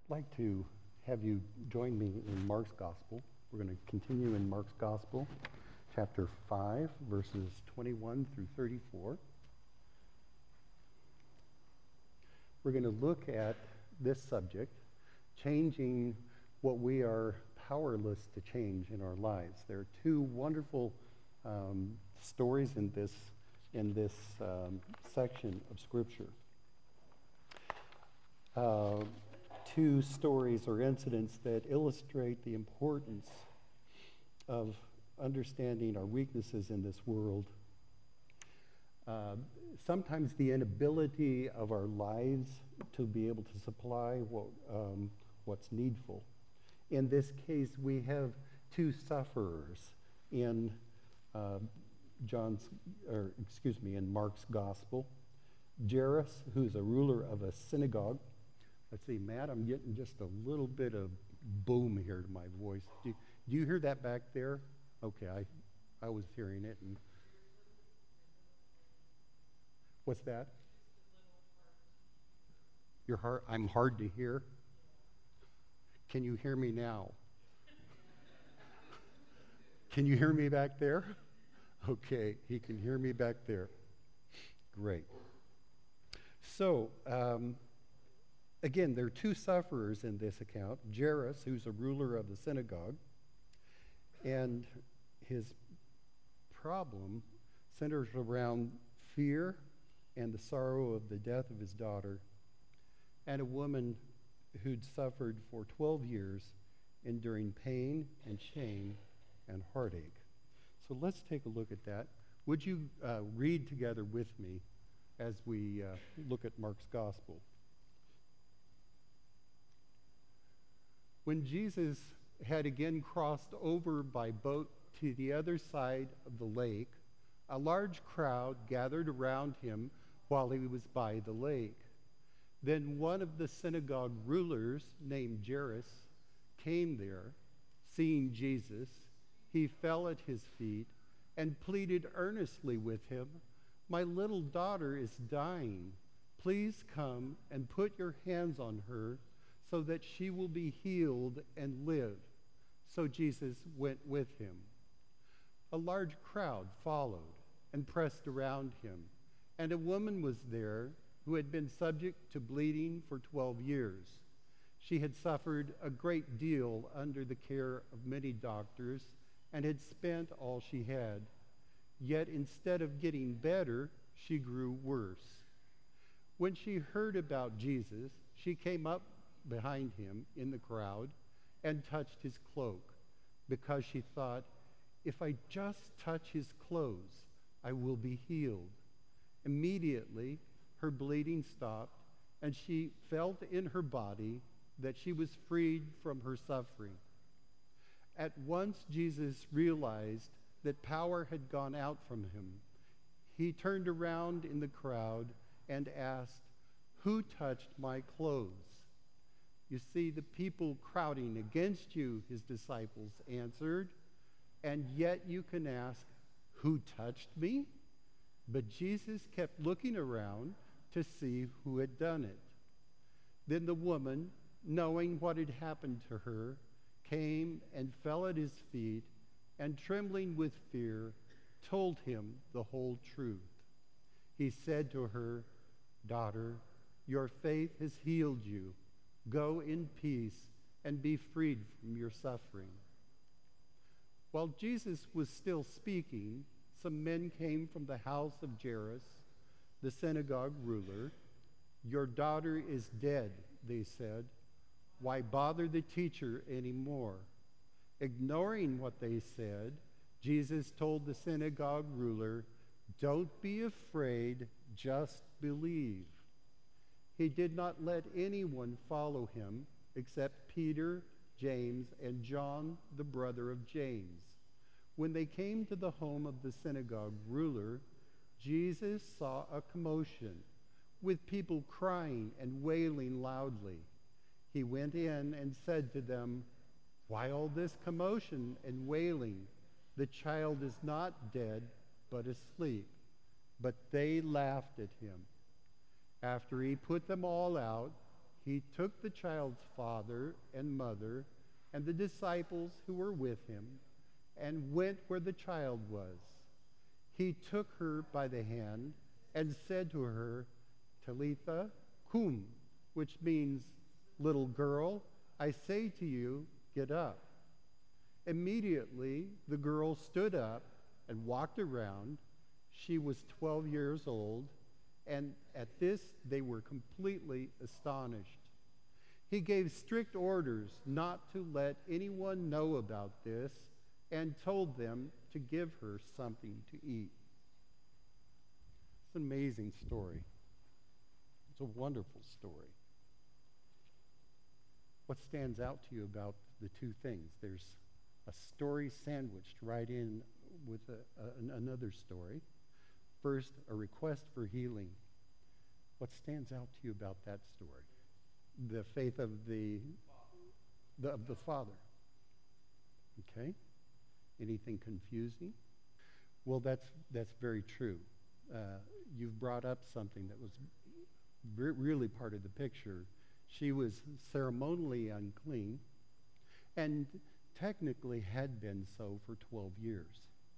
like to have you join me in Mark's Gospel. We're going to continue in Mark's Gospel, chapter 5, verses 21 through 34. We're going to look at this subject, changing what we are powerless to change in our lives. There are two wonderful stories in this section of Scripture. Two stories or incidents that illustrate the importance of understanding our weaknesses in this world. Sometimes the inability of our lives to be able to supply what's needful. In this case, we have two sufferers in in Mark's Gospel. Jairus, who's a ruler of a synagogue. Let's see, Matt, I'm getting just a little bit of boom here to my voice. Do you hear that back there? Okay, I was hearing it. And what's that? I'm hard to hear. Can you hear me now? Can you hear me back there? Okay, he can hear me back there. Great. So, again, there are two sufferers in this account. Jairus, who's a ruler of the synagogue, and his problem centers around fear and the sorrow of the death of his daughter, and a woman who'd suffered for 12 years, enduring pain and shame and heartache. So let's take a look at that. Would you read together with me as we look at Mark's Gospel? When Jesus had again crossed over by boat to the other side of the lake, a large crowd gathered around him while he was by the lake. Then one of the synagogue rulers, named Jairus, came there. Seeing Jesus, he fell at his feet and pleaded earnestly with him, "My little daughter is dying. Please come and put your hands on her so that she will be healed and live." So Jesus went with him. A large crowd followed and pressed around him, and a woman was there who had been subject to bleeding for 12 years. She had suffered a great deal under the care of many doctors and had spent all she had. Yet instead of getting better, she grew worse. When she heard about Jesus, she came up behind him in the crowd and touched his cloak, because she thought, "If I just touch his clothes, I will be healed." Immediately, her bleeding stopped, and she felt in her body that she was freed from her suffering. At once, Jesus realized that power had gone out from him. He turned around in the crowd and asked, "Who touched my clothes?" "You see the people crowding against you," his disciples answered, "and yet you can ask, 'Who touched me?'" But Jesus kept looking around to see who had done it. Then the woman, knowing what had happened to her, came and fell at his feet, and trembling with fear, told him the whole truth. He said to her, "Daughter, your faith has healed you. Go in peace and be freed from your suffering." While Jesus was still speaking, some men came from the house of Jairus, the synagogue ruler. "Your daughter is dead," they said. "Why bother the teacher anymore?" Ignoring what they said, Jesus told the synagogue ruler, "Don't be afraid, just believe." He did not let anyone follow him except Peter, James, and John, the brother of James. When they came to the home of the synagogue ruler, Jesus saw a commotion, with people crying and wailing loudly. He went in and said to them, "Why all this commotion and wailing? The child is not dead, but asleep." But they laughed at him. After he put them all out, he took the child's father and mother and the disciples who were with him and went where the child was. He took her by the hand and said to her, Talitha cum, which means, little girl, I say to you, get up. Immediately the girl stood up and walked around. She was 12 years old, and at this they were completely astonished. He gave strict orders not to let anyone know about this and told them to give her something to eat. It's an amazing story. It's a wonderful story. What stands out to you about the two things? There's a story sandwiched right in with another story. First, a request for healing. What stands out to you about that story? The faith of the father. Okay? Anything confusing? Well, that's very true. You've brought up something that was really part of the picture. She was ceremonially unclean and technically had been so for 12 years.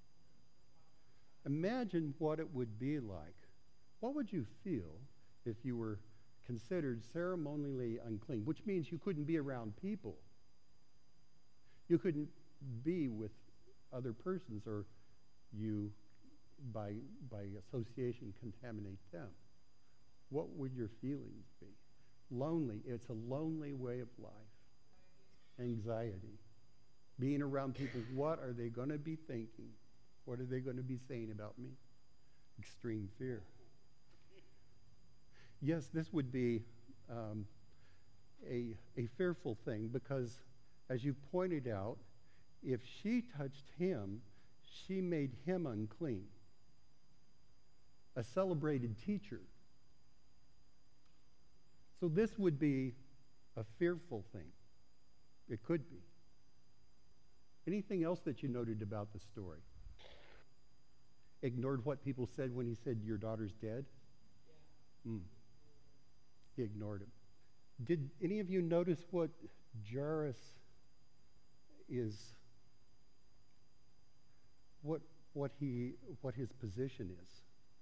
Imagine what it would be like. What would you feel if you were considered ceremonially unclean, which means you couldn't be around people? You couldn't be with other persons, or you, by association, contaminate them. What would your feelings be? Lonely. It's a lonely way of life. Anxiety. Being around people, what are they going to be thinking? What are they going to be saying about me? Extreme fear. Yes, this would be a fearful thing because, as you pointed out, if she touched him, she made him unclean. A celebrated teacher. So this would be a fearful thing. It could be. Anything else that you noted about the story? Ignored what people said when he said, your daughter's dead? Yeah. He ignored him. Did any of you notice what Jairus is, what his position is?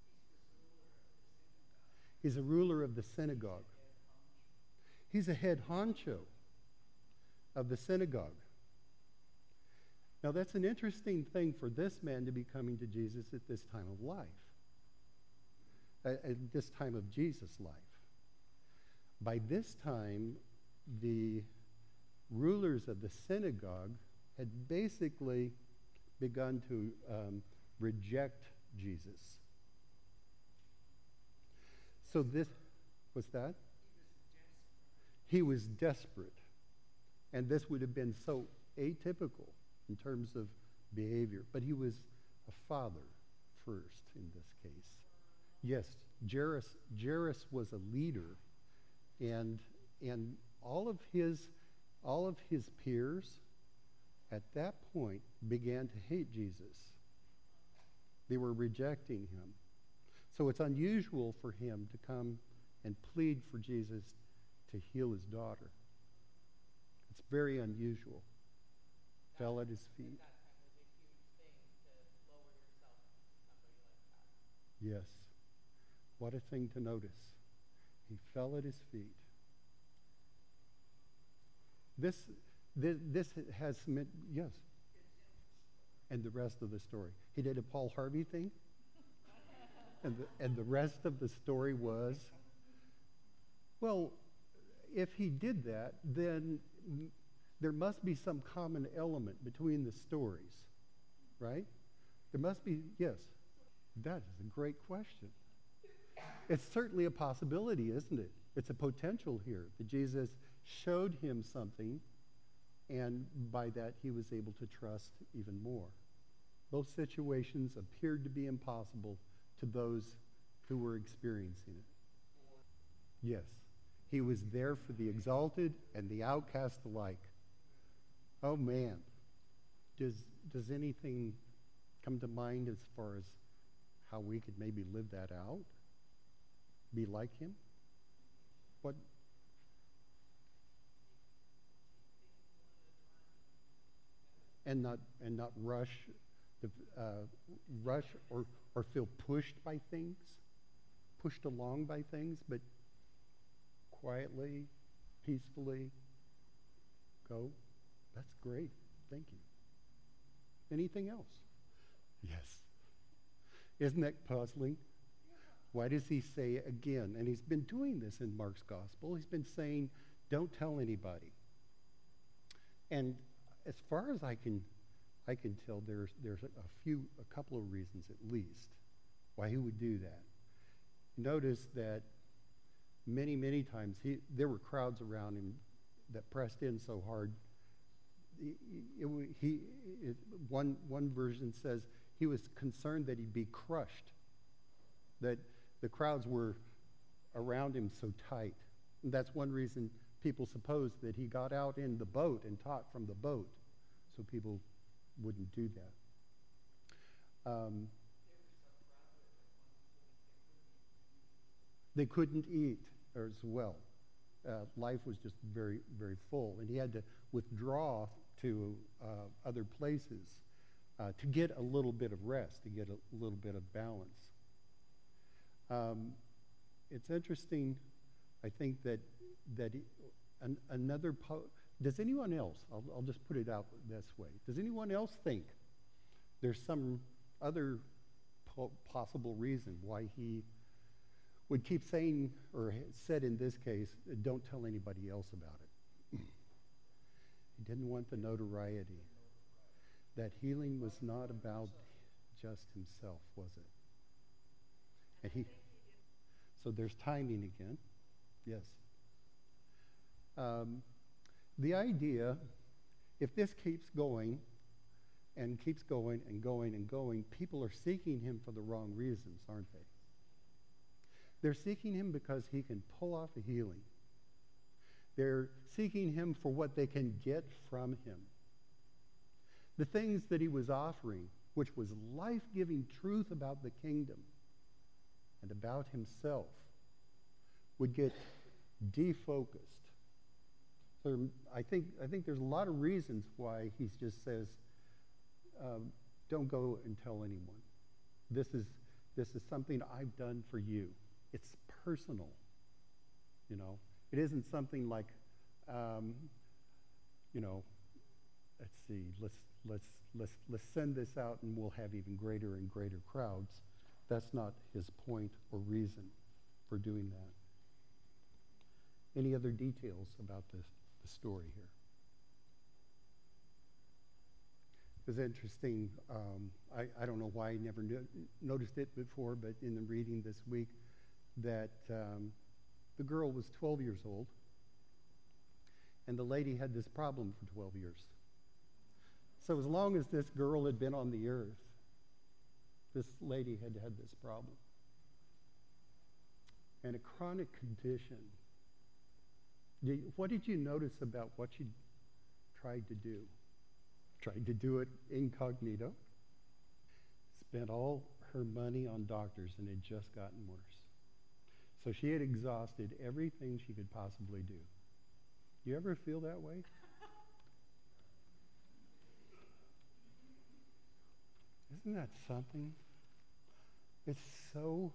He's a ruler of the synagogue. He's a head honcho of the synagogue. Now, that's an interesting thing for this man to be coming to Jesus at this time of life, at this time of Jesus' life. By this time, the rulers of the synagogue had basically begun to reject Jesus. So this, what's that? He was desperate. And this would have been so atypical in terms of behavior. But he was a father first in this case. Yes, Jairus was a leader, and all of his peers at that point began to hate Jesus. They were rejecting him. So it's unusual for him to come and plead for Jesus to heal his daughter. It's very unusual. Fell at his feet. At that time was a huge thing to lower yourself to somebody like that. Yes. What a thing to notice. He fell at his feet. This has some, yes. And the rest of the story. He did a Paul Harvey thing. and the rest of the story was, well, if he did that, then there must be some common element between the stories, right? There must be, yes. That is a great question. It's certainly a possibility, isn't it? It's a potential here that Jesus showed him something, and by that he was able to trust even more. Both situations appeared to be impossible to those who were experiencing it. Yes, he was there for the exalted and the outcast alike. Oh man, does anything come to mind as far as how we could maybe live that out? Be like him? and not to, rush or feel pushed by things, pushed along by things, but quietly, peacefully go. That's great. Thank you. Anything else? Yes. Isn't that puzzling? Why does he say again? And he's been doing this in Mark's gospel. He's been saying, don't tell anybody. And as far as I can tell, there's a couple of reasons at least why he would do that. Notice that many times there were crowds around him that pressed in so hard. One version says he was concerned that he'd be crushed, that the crowds were around him so tight. And that's one reason people suppose that he got out in the boat and taught from the boat, so people wouldn't do that. They couldn't eat as well. Life was just very, very full, and he had to withdraw to other places to get a little bit of rest, to get a little bit of balance. It's interesting, I think, that does anyone else, I'll just put it out this way, does anyone else think there's some other possible reason why he would keep saying, or said in this case, don't tell anybody else about it? He didn't want the notoriety. That healing was not about just himself, was it? And so there's timing again. Yes. The idea, if this keeps going and keeps going and going and going, people are seeking him for the wrong reasons, aren't they? They're seeking him because he can pull off a healing. They're seeking him for what they can get from him. The things that he was offering, which was life-giving truth about the kingdom and about himself, would get defocused. So I think there's a lot of reasons why he just says, don't go and tell anyone. This is something I've done for you. It's personal, you know. It isn't something like, let's see, let's send this out and we'll have even greater and greater crowds. That's not his point or reason for doing that. Any other details about the story here? It was interesting. I don't know why I never noticed it before, but in the reading this week, that the girl was 12 years old, and the lady had this problem for 12 years. So as long as this girl had been on the earth, this lady had had this problem. And a chronic condition. What did you notice about what she tried to do? Tried to do it incognito. Spent all her money on doctors, and it had just gotten worse. So she had exhausted everything she could possibly do. You ever feel that way? Isn't that something? It's so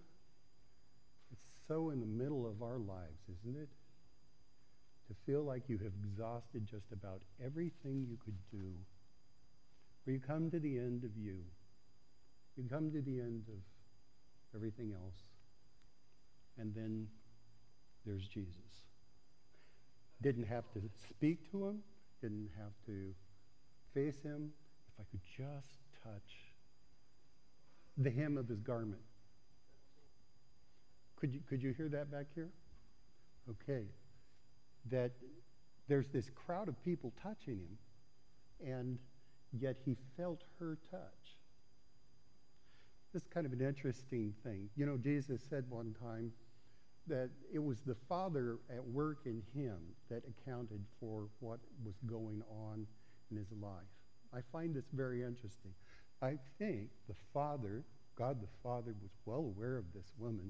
in the middle of our lives, isn't it? To feel like you have exhausted just about everything you could do. Where you come to the end of you. You come to the end of everything else. And then there's Jesus. Didn't have to speak to him. Didn't have to face him. If I could just touch the hem of his garment. Could you hear that back here? Okay. That there's this crowd of people touching him, and yet he felt her touch. This is kind of an interesting thing. You know, Jesus said one time that it was the Father at work in him that accounted for what was going on in his life. I find this very interesting. I think the Father, God the Father, was well aware of this woman,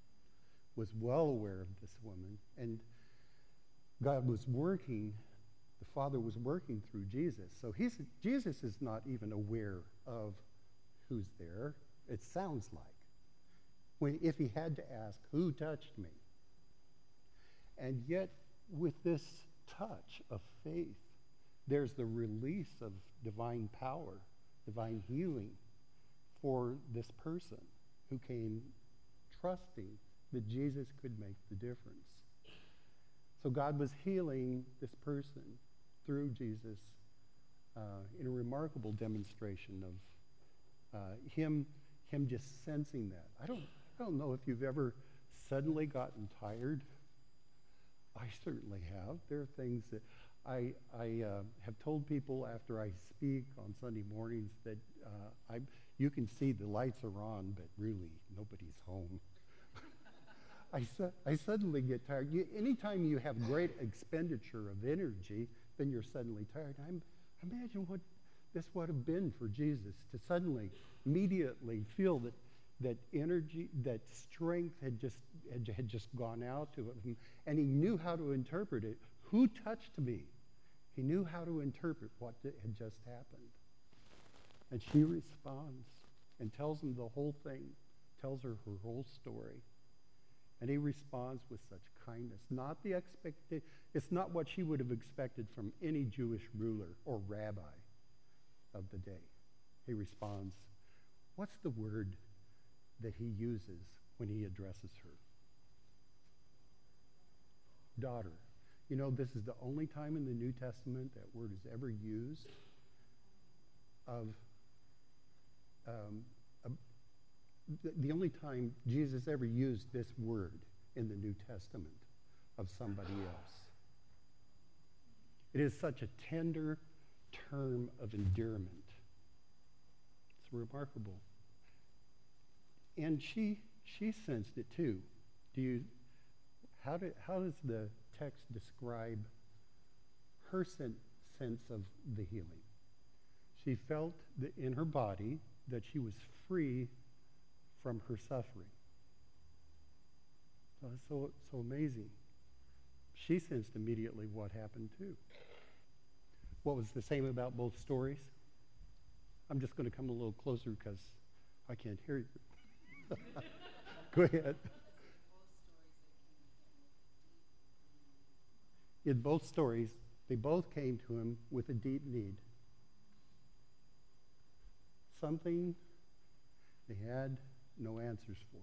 and God was working The Father was working through Jesus. So Jesus is not even aware of who's there. It sounds like. If he had to ask, who touched me? And yet, with this touch of faith, there's the release of divine power, divine healing for this person who came trusting that Jesus could make the difference. So God was healing this person through Jesus in a remarkable demonstration of him just sensing that. I don't know if you've ever suddenly gotten tired. I certainly have. There are things that I have told people after I speak on Sunday mornings that you can see the lights are on, but really nobody's home. I suddenly get tired. Anytime you have great expenditure of energy, then you're suddenly tired. Imagine what this would have been for Jesus to suddenly, immediately feel that energy, that strength had just gone out to him, and he knew how to interpret it. Who touched me? He knew how to interpret what had just happened. And she responds and tells him the whole thing, tells her whole story. And he responds with such kindness. It's not what she would have expected from any Jewish ruler or rabbi of the day. He responds, what's the word that he uses when he addresses her? Daughter. You know, this is the only time in the New Testament that word is ever used the only time Jesus ever used this word in the New Testament of somebody else. It is such a tender term of endearment. It's remarkable. And she sensed it too. How does the text describe her sense of the healing? She felt that in her body that she was free from her suffering. It's so amazing. She sensed immediately what happened too. What was the same about both stories? I'm just going to come a little closer because I can't hear you. Go ahead. In both stories, they both came to him with a deep need. Something they had no answers for.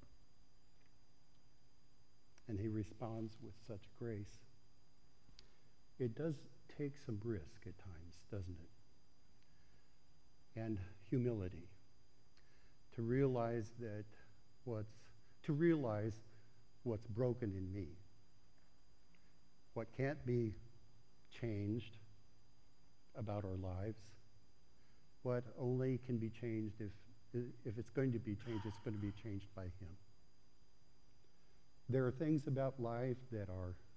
And he responds with such grace. It does take some risk at times, doesn't it? And humility. To realize what's broken in me. What can't be changed about our lives. What only can be changed if it's going to be changed, it's going to be changed by him. There are things about life that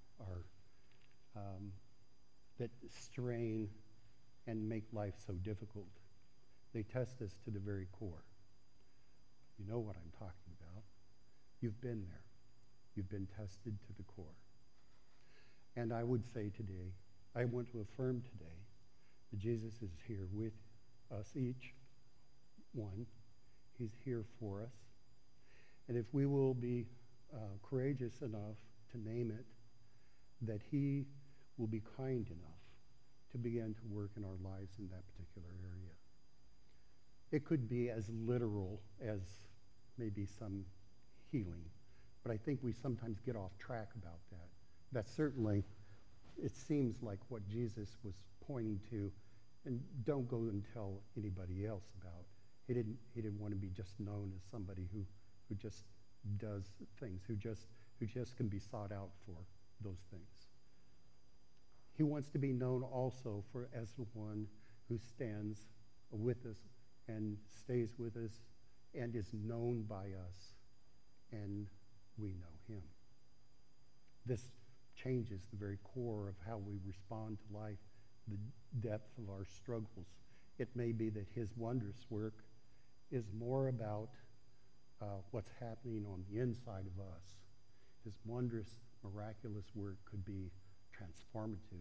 that strain and make life so difficult. They test us to the very core. You know what I'm talking about. You've been there. You've been tested to the core. And I would say today, I want to affirm today that Jesus is here with us each one. He's here for us. And if we will be courageous enough to name it, that he will be kind enough to begin to work in our lives in that particular area. It could be as literal as maybe some healing, but I think we sometimes get off track about that. That certainly, it seems like what Jesus was pointing to, and don't go and tell anybody else about. He didn't want to be just known as somebody who just does things, who just can be sought out for those things. He wants to be known also as the one who stands with us and stays with us and is known by us, and we know him. This changes the very core of how we respond to life, the depth of our struggles. It may be that his wondrous work is more about what's happening on the inside of us. His wondrous, miraculous work could be transformative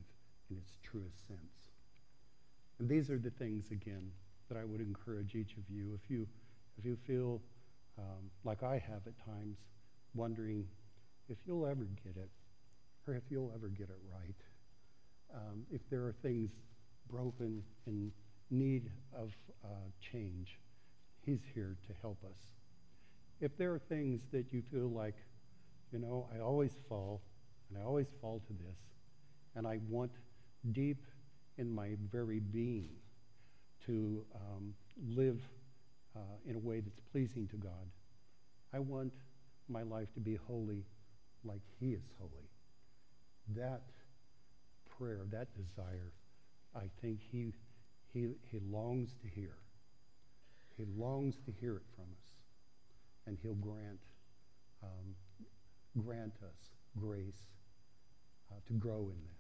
in its truest sense. And these are the things, again, that I would encourage each of you. If you feel like I have at times, wondering if you'll ever get it, or if you'll ever get it right, if there are things broken in need of change, he's here to help us. If there are things that you feel like, I always fall, and I always fall to this, and I want deep in my very being to live in a way that's pleasing to God. I want my life to be holy like he is holy. That prayer, that desire, I think he longs to hear. He longs to hear it from us. And he'll grant us grace to grow in that.